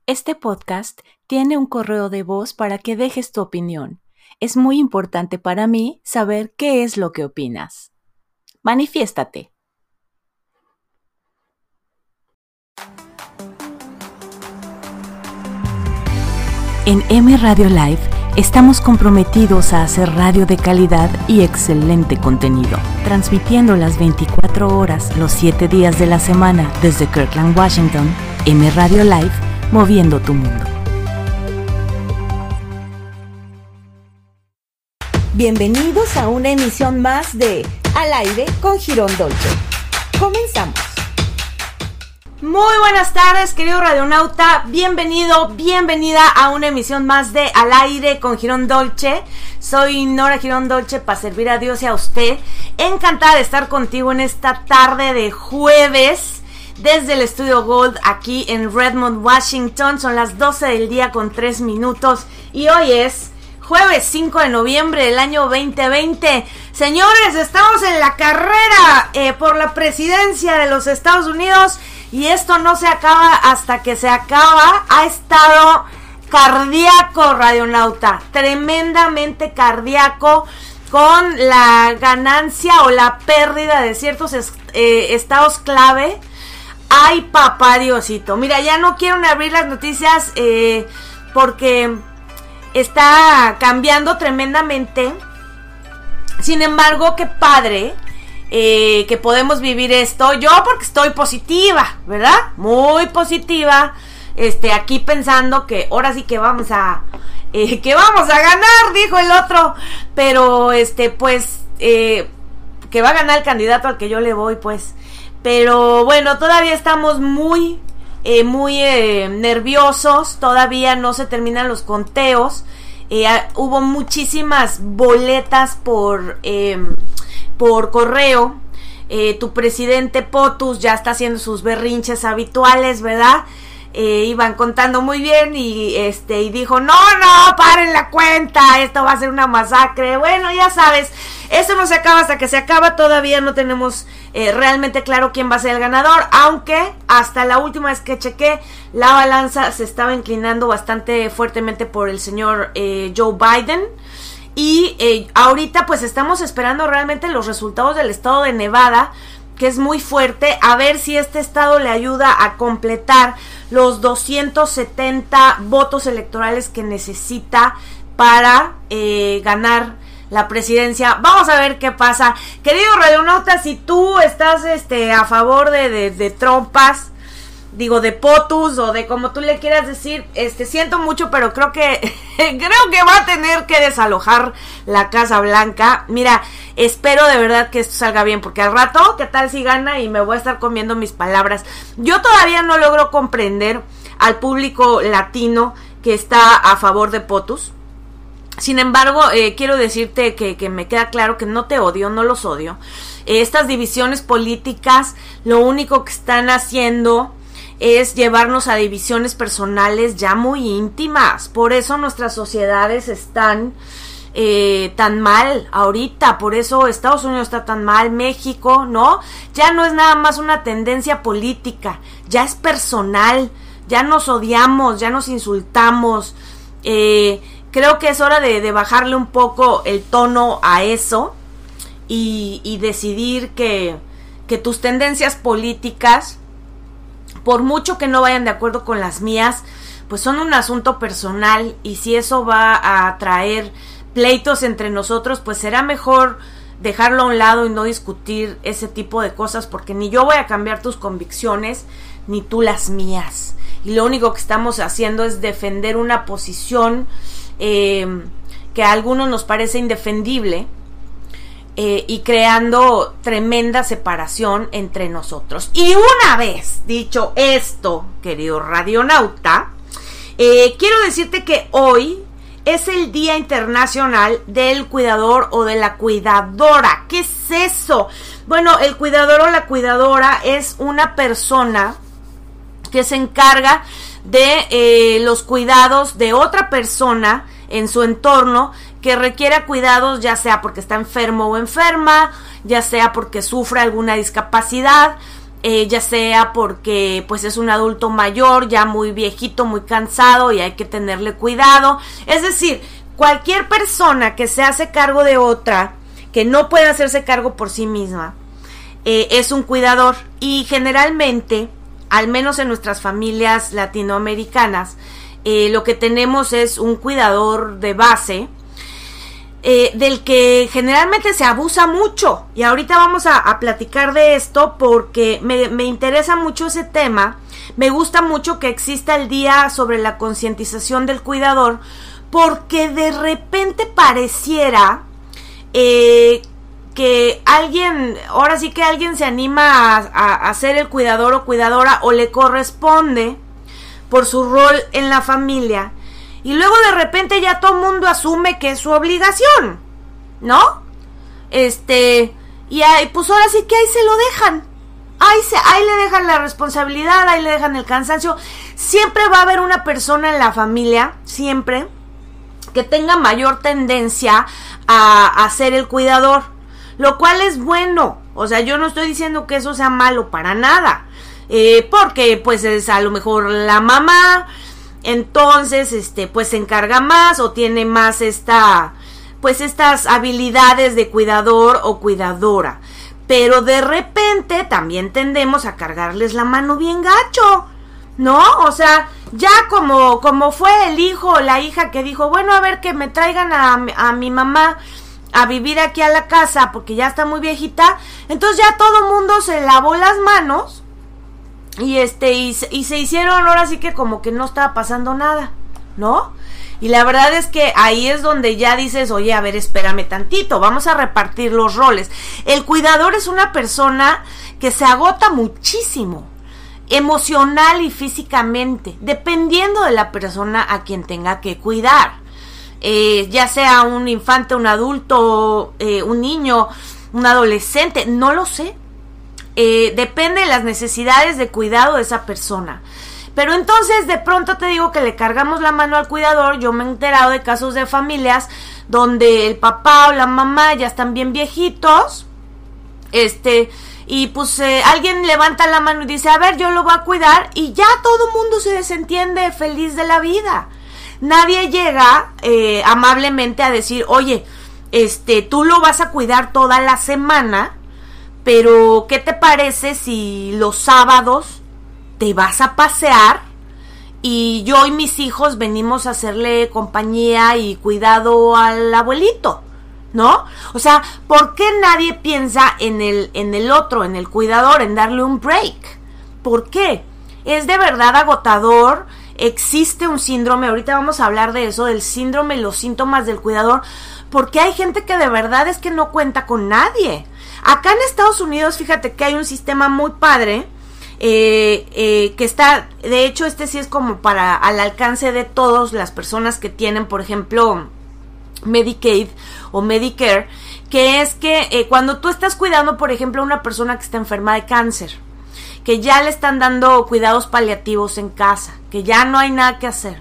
Este podcast tiene un correo de voz para que dejes tu opinión. Es muy importante para mí saber qué es lo que opinas. Manifiéstate. En M Radio Live estamos comprometidos a hacer radio de calidad y excelente contenido, transmitiendo las 24 horas, los 7 días de la semana desde Kirkland, Washington. M Radio Live, moviendo tu mundo. Bienvenidos a una emisión más de Al Aire con Girón Dolce. Comenzamos. Muy buenas tardes, querido radionauta. Bienvenido, bienvenida a una emisión más de Al Aire con Girón Dolce. Soy Nora Girón Dolce para servir a Dios y a usted. Encantada de estar contigo en esta tarde de jueves desde el Estudio Gold aquí en Redmond, Washington. Son las 12 del día con 3 minutos y hoy es jueves 5 de noviembre del año 2020. Señores, estamos en la carrera por la presidencia de los Estados Unidos y esto no se acaba hasta que se acaba. Ha estado cardíaco, radionauta, tremendamente cardíaco, con la ganancia o la pérdida de ciertos estados clave. Ay, papá Diosito. Mira, ya no quiero ni abrir las noticias porque está cambiando tremendamente. Sin embargo, qué padre que podemos vivir esto. Yo porque estoy positiva, ¿verdad? Muy positiva. Aquí pensando que ahora sí que vamos a ganar, dijo el otro. Pero pues que va a ganar el candidato al que yo le voy, pues. Pero bueno, todavía estamos muy nerviosos. Todavía no se terminan los conteos. Hubo muchísimas boletas por correo. Tu presidente POTUS ya está haciendo sus berrinches habituales, ¿verdad? Iban contando muy bien y dijo, no, paren la cuenta, esto va a ser una masacre. Bueno, ya sabes, esto no se acaba hasta que se acaba. Todavía no tenemos realmente claro quién va a ser el ganador, aunque hasta la última vez que chequé, la balanza se estaba inclinando bastante fuertemente por el señor Joe Biden. Y ahorita pues estamos esperando realmente los resultados del estado de Nevada, que es muy fuerte, a ver si este estado le ayuda a completar los 270 votos electorales que necesita para ganar la presidencia. Vamos a ver qué pasa. Querido radionauta, si tú estás a favor de trompas, digo, de POTUS o de como tú le quieras decir, siento mucho, pero creo que va a tener que desalojar la Casa Blanca. Mira, espero de verdad que esto salga bien, porque al rato, ¿qué tal si gana? Y me voy a estar comiendo mis palabras. Yo todavía no logro comprender al público latino que está a favor de POTUS. Sin embargo, quiero decirte que me queda claro que no te odio, no los odio. Estas divisiones políticas lo único que están haciendo es llevarnos a divisiones personales ya muy íntimas. Por eso nuestras sociedades están tan mal ahorita, por eso Estados Unidos está tan mal, México, ¿no? Ya no es nada más una tendencia política, ya es personal, ya nos odiamos, ya nos insultamos. Creo que es hora de bajarle un poco el tono a eso y decidir que tus tendencias políticas, por mucho que no vayan de acuerdo con las mías, pues son un asunto personal, y si eso va a traer pleitos entre nosotros, pues será mejor dejarlo a un lado y no discutir ese tipo de cosas, porque ni yo voy a cambiar tus convicciones, ni tú las mías. Y lo único que estamos haciendo es defender una posición que a algunos nos parece indefendible, y creando tremenda separación entre nosotros. Y una vez dicho esto, querido radionauta, quiero decirte que hoy es el Día Internacional del Cuidador o de la Cuidadora. ¿Qué es eso? Bueno, el cuidador o la cuidadora es una persona que se encarga de los cuidados de otra persona en su entorno que requiera cuidados, ya sea porque está enfermo o enferma, ya sea porque sufre alguna discapacidad, ya sea porque pues es un adulto mayor, ya muy viejito, muy cansado y hay que tenerle cuidado. Es decir, cualquier persona que se hace cargo de otra, que no puede hacerse cargo por sí misma, es un cuidador. Y generalmente, al menos en nuestras familias latinoamericanas, lo que tenemos es un cuidador de base, del que generalmente se abusa mucho. Y ahorita vamos a platicar de esto porque me interesa mucho ese tema. Me gusta mucho que exista el día sobre la concientización del cuidador, porque de repente pareciera que alguien, ahora sí que alguien se anima a ser el cuidador o cuidadora, o le corresponde por su rol en la familia, y luego de repente ya todo el mundo asume que es su obligación, ¿no? Y ahí, pues ahora sí que ahí se lo dejan, ahí le dejan la responsabilidad, ahí le dejan el cansancio. Siempre va a haber una persona en la familia, siempre, que tenga mayor tendencia a ser el cuidador, lo cual es bueno. O sea, yo no estoy diciendo que eso sea malo para nada, porque pues es a lo mejor la mamá, entonces pues se encarga más o tiene más estas habilidades de cuidador o cuidadora, pero de repente también tendemos a cargarles la mano bien gacho, ¿no? O sea, ya como fue el hijo o la hija que dijo, bueno, a ver, que me traigan a mi mamá a vivir aquí a la casa porque ya está muy viejita. Entonces ya todo mundo se lavó las manos y se hicieron ahora sí que como que no estaba pasando nada, ¿no? Y la verdad es que ahí es donde ya dices, oye, a ver, espérame tantito, vamos a repartir los roles. El cuidador es una persona que se agota muchísimo, emocional y físicamente, dependiendo de la persona a quien tenga que cuidar. Ya sea un infante, un adulto, un niño, un adolescente, no lo sé. Depende de las necesidades de cuidado de esa persona. Pero entonces de pronto te digo que le cargamos la mano al cuidador. Yo me he enterado de casos de familias donde el papá o la mamá ya están bien viejitos, y pues alguien levanta la mano y dice, a ver, yo lo voy a cuidar, y ya todo el mundo se desentiende feliz de la vida. Nadie llega amablemente a decir, oye, tú lo vas a cuidar toda la semana, pero ¿qué te parece si los sábados te vas a pasear y yo y mis hijos venimos a hacerle compañía y cuidado al abuelito, ¿no? O sea, ¿por qué nadie piensa en el otro, en el cuidador, en darle un break? ¿Por qué? Es de verdad agotador. Existe un síndrome, ahorita vamos a hablar de eso, del síndrome y los síntomas del cuidador, porque hay gente que de verdad es que no cuenta con nadie. Acá en Estados Unidos, fíjate que hay un sistema muy padre, que está, de hecho sí es como para al alcance de todas las personas que tienen, por ejemplo, Medicaid o Medicare, que es que cuando tú estás cuidando, por ejemplo, a una persona que está enferma de cáncer, que ya le están dando cuidados paliativos en casa, que ya no hay nada que hacer,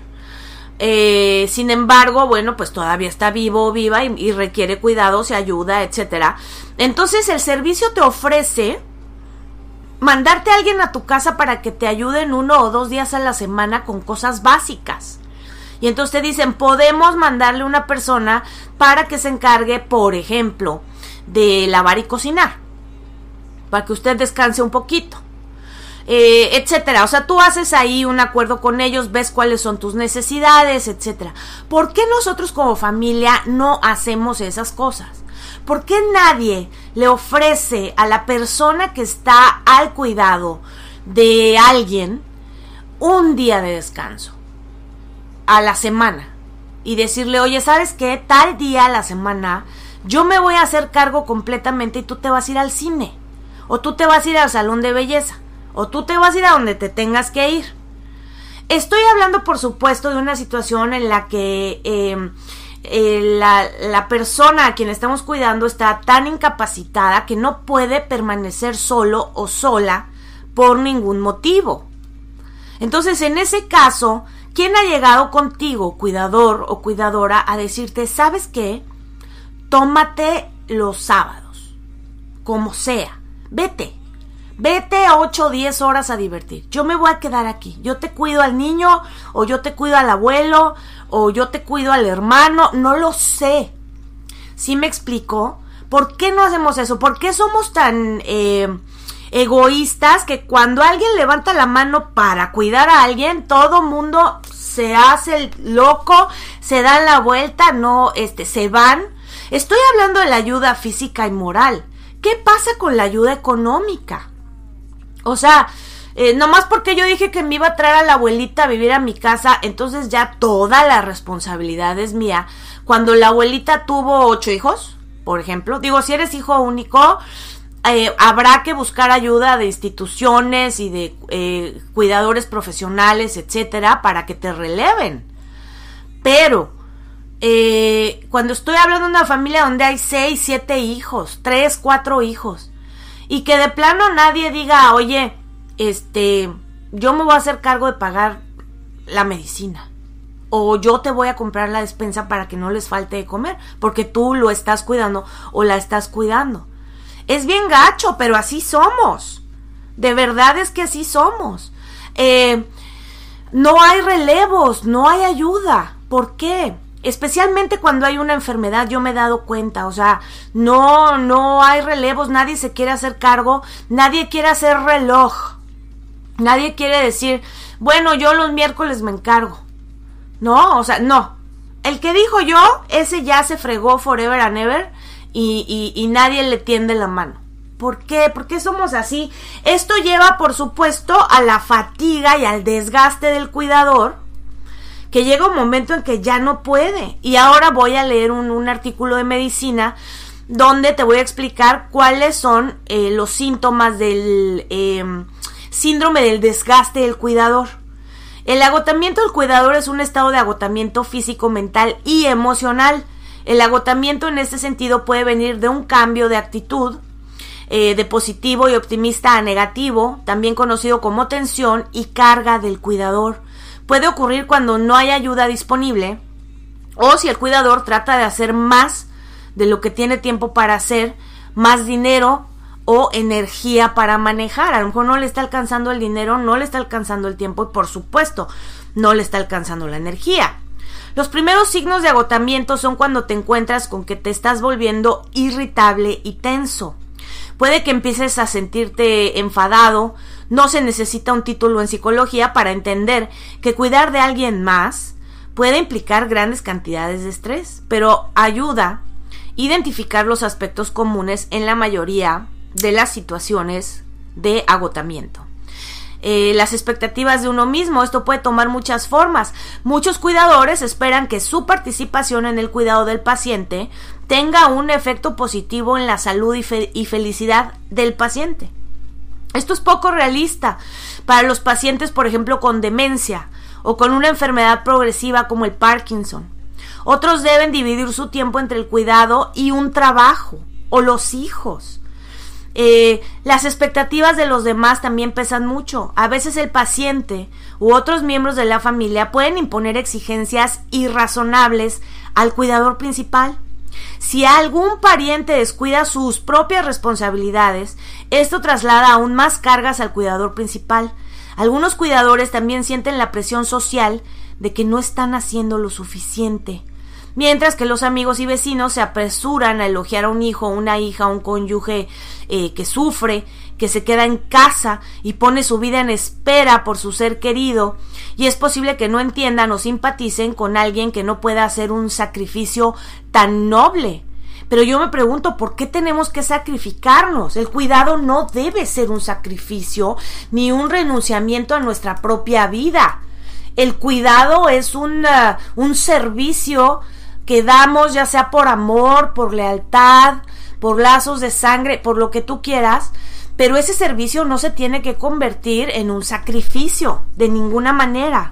sin embargo, bueno, pues todavía está vivo o viva y requiere cuidados y ayuda, etcétera. Entonces el servicio te ofrece mandarte a alguien a tu casa para que te ayuden 1 o 2 días a la semana con cosas básicas. Y entonces te dicen, podemos mandarle una persona para que se encargue, por ejemplo, de lavar y cocinar, para que usted descanse un poquito, etcétera. O sea, tú haces ahí un acuerdo con ellos, ves cuáles son tus necesidades, etcétera. ¿Por qué nosotros como familia no hacemos esas cosas? ¿Por qué nadie le ofrece a la persona que está al cuidado de alguien un día de descanso a la semana? Y decirle, oye, ¿sabes qué? Tal día a la semana yo me voy a hacer cargo completamente y tú te vas a ir al cine, o tú te vas a ir al salón de belleza, o tú te vas a ir a donde te tengas que ir. Estoy hablando, por supuesto, de una situación en la que la persona a quien estamos cuidando está tan incapacitada que no puede permanecer solo o sola por ningún motivo. Entonces, en ese caso, ¿quién ha llegado contigo, cuidador o cuidadora, a decirte, ¿sabes qué? Tómate los sábados, como sea, vete, Vete 8 o 10 horas a divertir. Yo me voy a quedar aquí. Yo te cuido al niño, o yo te cuido al abuelo, o yo te cuido al hermano. No lo sé. ¿Sí me explico? ¿Por qué no hacemos eso? ¿Por qué somos tan egoístas que cuando alguien levanta la mano para cuidar a alguien, todo mundo se hace el loco, se dan la vuelta, no, se van? Estoy hablando de la ayuda física y moral. ¿Qué pasa con la ayuda económica? O sea, nomás porque yo dije que me iba a traer a la abuelita a vivir a mi casa, entonces ya toda la responsabilidad es mía. Cuando la abuelita tuvo 8 hijos, por ejemplo, digo, si eres hijo único, habrá que buscar ayuda de instituciones y de cuidadores profesionales, etcétera, para que te releven. Pero cuando estoy hablando de una familia donde hay 6, 7 hijos, 3, 4 hijos, y que de plano nadie diga, oye, yo me voy a hacer cargo de pagar la medicina, o yo te voy a comprar la despensa para que no les falte de comer, porque tú lo estás cuidando o la estás cuidando. Es bien gacho, pero así somos. De verdad es que así somos. No hay relevos, no hay ayuda. ¿Por qué? Especialmente cuando hay una enfermedad, yo me he dado cuenta, o sea, no hay relevos, nadie se quiere hacer cargo, nadie quiere hacer reloj, nadie quiere decir, bueno, yo los miércoles me encargo, no, o sea, no, el que dijo yo, ese ya se fregó forever and ever y nadie le tiende la mano. ¿Por qué? ¿Por qué somos así? Esto lleva, por supuesto, a la fatiga y al desgaste del cuidador, que llega un momento en que ya no puede. Y ahora voy a leer un artículo de medicina donde te voy a explicar cuáles son los síntomas del síndrome del desgaste del cuidador. El agotamiento del cuidador es un estado de agotamiento físico, mental y emocional. El agotamiento en este sentido puede venir de un cambio de actitud, de positivo y optimista a negativo, también conocido como tensión y carga del cuidador. Puede ocurrir cuando no hay ayuda disponible o si el cuidador trata de hacer más de lo que tiene tiempo para hacer, más dinero o energía para manejar. A lo mejor no le está alcanzando el dinero, no le está alcanzando el tiempo y, por supuesto, no le está alcanzando la energía. Los primeros signos de agotamiento son cuando te encuentras con que te estás volviendo irritable y tenso. Puede que empieces a sentirte enfadado. No se necesita un título en psicología para entender que cuidar de alguien más puede implicar grandes cantidades de estrés, pero ayuda a identificar los aspectos comunes en la mayoría de las situaciones de agotamiento. Las expectativas de uno mismo, esto puede tomar muchas formas. Muchos cuidadores esperan que su participación en el cuidado del paciente tenga un efecto positivo en la salud y felicidad del paciente. Esto es poco realista para los pacientes, por ejemplo, con demencia o con una enfermedad progresiva como el Parkinson. Otros deben dividir su tiempo entre el cuidado y un trabajo o los hijos. Las expectativas de los demás también pesan mucho. A veces el paciente u otros miembros de la familia pueden imponer exigencias irrazonables al cuidador principal. Si algún pariente descuida sus propias responsabilidades, esto traslada aún más cargas al cuidador principal. Algunos cuidadores también sienten la presión social de que no están haciendo lo suficiente, mientras que los amigos y vecinos se apresuran a elogiar a un hijo, una hija, un cónyuge que sufre, que se queda en casa y pone su vida en espera por su ser querido, y es posible que no entiendan o simpaticen con alguien que no pueda hacer un sacrificio tan noble. Pero yo me pregunto, ¿por qué tenemos que sacrificarnos? El cuidado no debe ser un sacrificio ni un renunciamiento a nuestra propia vida. El cuidado es un servicio que damos, ya sea por amor, por lealtad, por lazos de sangre, por lo que tú quieras, pero ese servicio no se tiene que convertir en un sacrificio, de ninguna manera.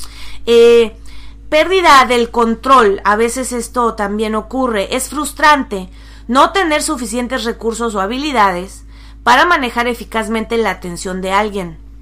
Pérdida del control, a veces esto también ocurre. Es frustrante no tener suficientes recursos o habilidades para manejar eficazmente la atención de alguien.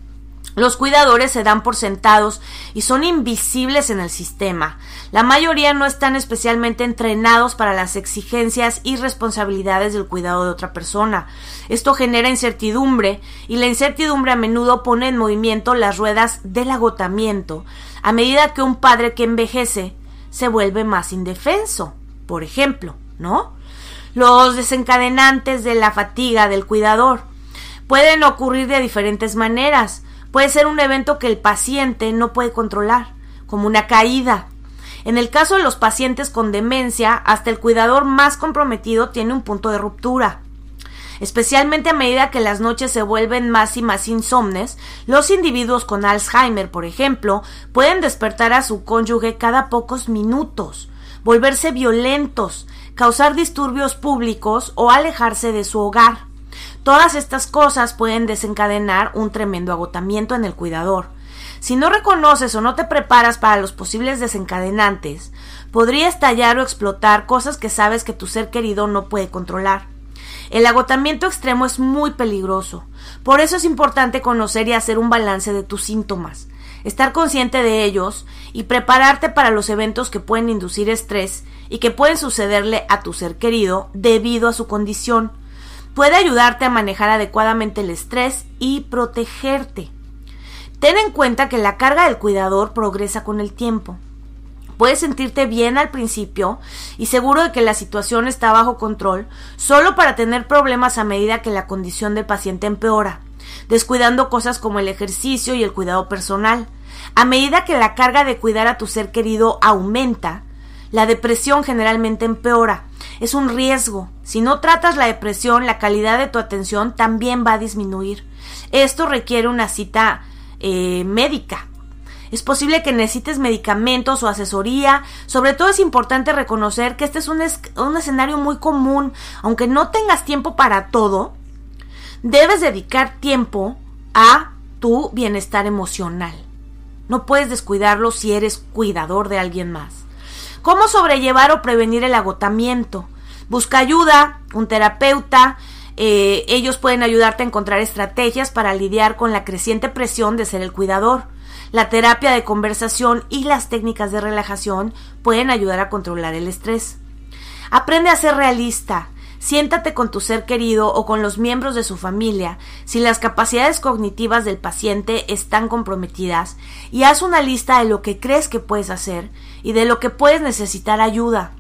Los cuidadores se dan por sentados y son invisibles en el sistema. La mayoría no están especialmente entrenados para las exigencias y responsabilidades del cuidado de otra persona. Esto genera incertidumbre y la incertidumbre a menudo pone en movimiento las ruedas del agotamiento a medida que un padre que envejece se vuelve más indefenso. Por ejemplo, ¿no? Los desencadenantes de la fatiga del cuidador pueden ocurrir de diferentes maneras. Puede ser un evento que el paciente no puede controlar, como una caída. En el caso de los pacientes con demencia, hasta el cuidador más comprometido tiene un punto de ruptura. Especialmente a medida que las noches se vuelven más y más insomnes, los individuos con Alzheimer, por ejemplo, pueden despertar a su cónyuge cada pocos minutos, volverse violentos, causar disturbios públicos o alejarse de su hogar. Todas estas cosas pueden desencadenar un tremendo agotamiento en el cuidador. Si no reconoces o no te preparas para los posibles desencadenantes, podría estallar o explotar cosas que sabes que tu ser querido no puede controlar. El agotamiento extremo es muy peligroso. Por eso es importante conocer y hacer un balance de tus síntomas, estar consciente de ellos y prepararte para los eventos que pueden inducir estrés y que pueden sucederle a tu ser querido debido a su condición. Puede ayudarte a manejar adecuadamente el estrés y protegerte. Ten en cuenta que la carga del cuidador progresa con el tiempo. Puedes sentirte bien al principio y seguro de que la situación está bajo control solo para tener problemas a medida que la condición del paciente empeora, descuidando cosas como el ejercicio y el cuidado personal. A medida que la carga de cuidar a tu ser querido aumenta, la depresión generalmente empeora. Es un riesgo. Si no tratas la depresión, la calidad de tu atención también va a disminuir. Esto requiere una cita médica. Es posible que necesites medicamentos o asesoría. Sobre todo es importante reconocer que este es un escenario muy común. Aunque no tengas tiempo para todo, debes dedicar tiempo a tu bienestar emocional. No puedes descuidarlo si eres cuidador de alguien más. ¿Cómo sobrellevar o prevenir el agotamiento? Busca ayuda, un terapeuta. Ellos pueden ayudarte a encontrar estrategias para lidiar con la creciente presión de ser el cuidador. La terapia de conversación y las técnicas de relajación pueden ayudar a controlar el estrés. Aprende a ser realista. Siéntate con tu ser querido o con los miembros de su familia si las capacidades cognitivas del paciente están comprometidas y haz una lista de lo que crees que puedes hacer y de lo que puedes necesitar ayuda,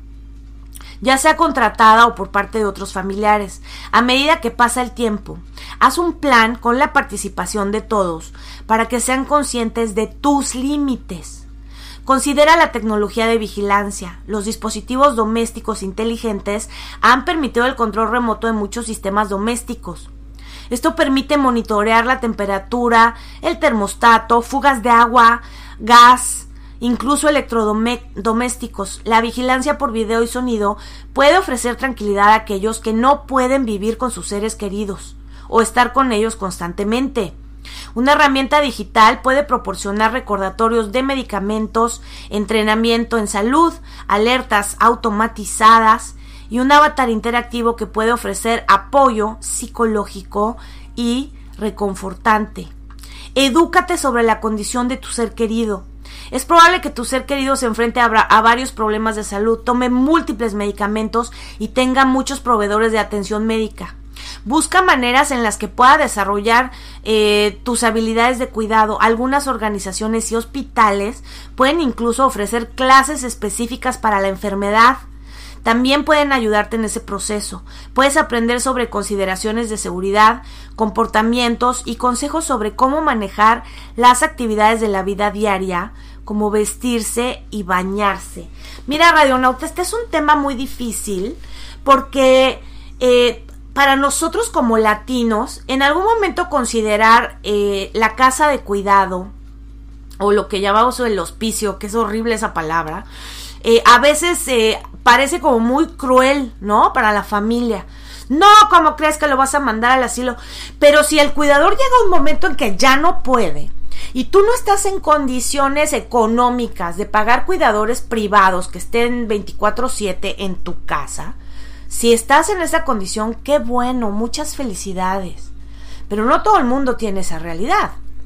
ya sea contratada o por parte de otros familiares. A medida que pasa el tiempo, haz un plan con la participación de todos para que sean conscientes de tus límites. Considera la tecnología de vigilancia. Los dispositivos domésticos inteligentes han permitido el control remoto de muchos sistemas domésticos. Esto permite monitorear la temperatura, el termostato, fugas de agua, gas, incluso electrodomésticos. La vigilancia por video y sonido puede ofrecer tranquilidad a aquellos que no pueden vivir con sus seres queridos o estar con ellos constantemente. Una herramienta digital puede proporcionar recordatorios de medicamentos, entrenamiento en salud, alertas automatizadas y un avatar interactivo que puede ofrecer apoyo psicológico y reconfortante. Edúcate sobre la condición de tu ser querido. Es probable que tu ser querido se enfrente a varios problemas de salud, tome múltiples medicamentos y tenga muchos proveedores de atención médica. Busca maneras en las que pueda desarrollar tus habilidades de cuidado. Algunas organizaciones y hospitales pueden incluso ofrecer clases específicas para la enfermedad. También pueden ayudarte en ese proceso. Puedes aprender sobre consideraciones de seguridad, comportamientos y consejos sobre cómo manejar las actividades de la vida diaria, como vestirse y bañarse. Mira, radionauta, este es un tema muy difícil porque para nosotros como latinos, en algún momento considerar la casa de cuidado o lo que llamamos el hospicio, que es horrible esa palabra, a veces parece como muy cruel, ¿no? Para la familia. No, ¿cómo crees que lo vas a mandar al asilo? Pero si el cuidador llega a un momento en que ya no puede y tú no estás en condiciones económicas de pagar cuidadores privados que estén 24/7 en tu casa, si estás en esa condición, qué bueno, muchas felicidades. Pero no todo el mundo tiene esa realidad.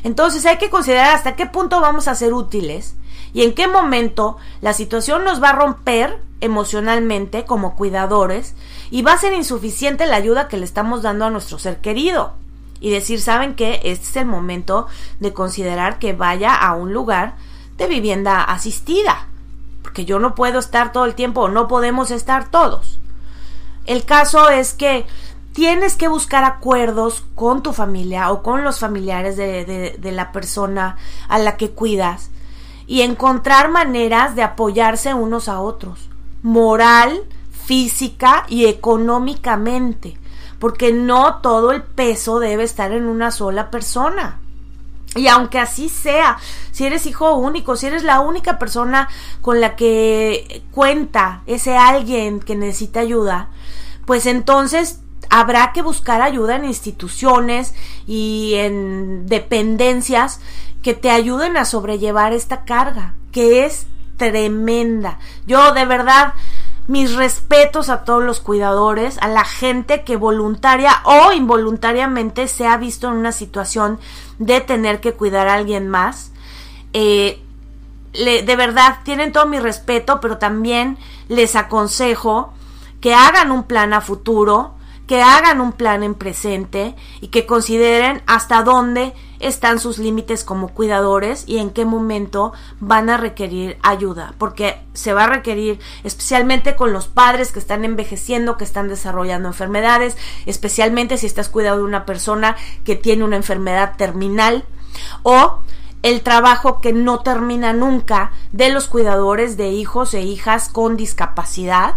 Entonces hay que considerar hasta qué punto vamos a ser útiles y en qué momento la situación nos va a romper emocionalmente como cuidadores y va a ser insuficiente la ayuda que le estamos dando a nuestro ser querido. Y decir, ¿saben qué? Este es el momento de considerar que vaya a un lugar de vivienda asistida, porque yo no puedo estar todo el tiempo, o no podemos estar todos. El caso es que tienes que buscar acuerdos con tu familia o con los familiares de la persona a la que cuidas y encontrar maneras de apoyarse unos a otros, moral, física y económicamente, porque no todo el peso debe estar en una sola persona. Y aunque así sea, si eres hijo único, si eres la única persona con la que cuenta ese alguien que necesita ayuda, pues entonces habrá que buscar ayuda en instituciones y en dependencias que te ayuden a sobrellevar esta carga, que es tremenda. Yo de verdad, mis respetos a todos los cuidadores, a la gente que voluntaria o involuntariamente se ha visto en una situación de tener que cuidar a alguien más. De verdad, tienen todo mi respeto, pero también les aconsejo que hagan un plan a futuro, que hagan un plan en presente y que consideren hasta dónde están sus límites como cuidadores y en qué momento van a requerir ayuda, porque se va a requerir, especialmente con los padres que están envejeciendo, que están desarrollando enfermedades, especialmente si estás cuidando de una persona que tiene una enfermedad terminal, o el trabajo que no termina nunca de los cuidadores de hijos e hijas con discapacidad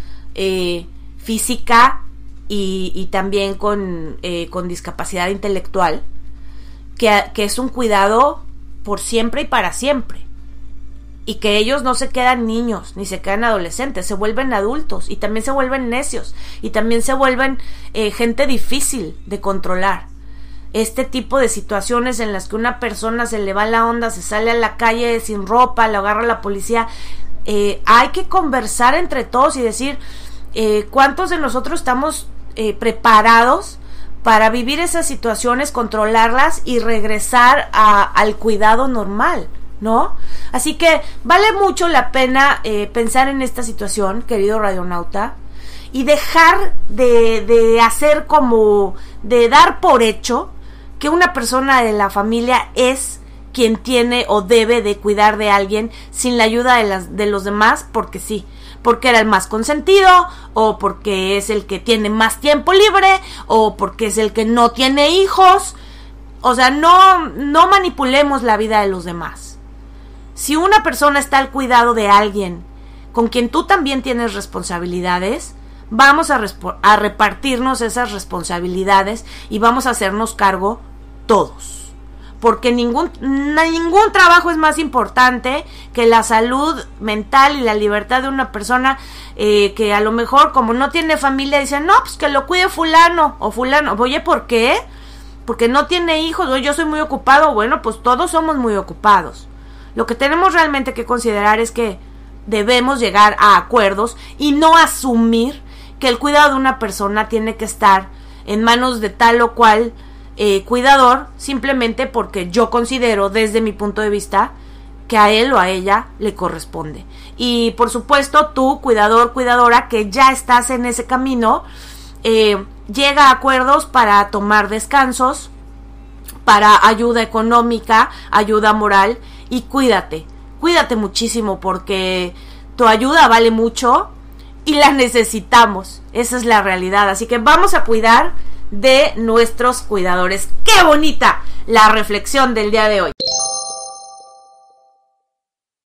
física y también con discapacidad intelectual, que es un cuidado por siempre y para siempre, y que ellos no se quedan niños ni se quedan adolescentes, se vuelven adultos y también se vuelven necios y también se vuelven gente difícil de controlar. Este tipo de situaciones en las que una persona se le va la onda, se sale a la calle sin ropa, lo agarra la policía, hay que conversar entre todos y decir cuántos de nosotros estamos preparados para vivir esas situaciones, controlarlas y regresar al cuidado normal, ¿no? Así que vale mucho la pena pensar en esta situación, querido radionauta, y dejar de hacer como, de dar por hecho que una persona de la familia es quien tiene o debe de cuidar de alguien sin la ayuda de los demás, porque sí, porque era el más consentido, o porque es el que tiene más tiempo libre, o porque es el que no tiene hijos. O sea, no manipulemos la vida de los demás. Si una persona está al cuidado de alguien con quien tú también tienes responsabilidades, vamos a repartirnos esas responsabilidades y vamos a hacernos cargo todos. Porque ningún trabajo es más importante que la salud mental y la libertad de una persona que a lo mejor, como no tiene familia, dice, no, pues que lo cuide fulano o fulano. Oye, ¿por qué? Porque no tiene hijos, o yo soy muy ocupado. Bueno, pues todos somos muy ocupados. Lo que tenemos realmente que considerar es que debemos llegar a acuerdos y no asumir que el cuidado de una persona tiene que estar en manos de tal o cual cuidador, simplemente porque yo considero, desde mi punto de vista, que a él o a ella le corresponde. Y por supuesto, tú, cuidador, cuidadora, que ya estás en ese camino, llega a acuerdos para tomar descansos, para ayuda económica, ayuda moral, y cuídate muchísimo, porque tu ayuda vale mucho y la necesitamos. Esa es la realidad. Así que vamos a cuidar de nuestros cuidadores. ¡Qué bonita la reflexión del día de hoy!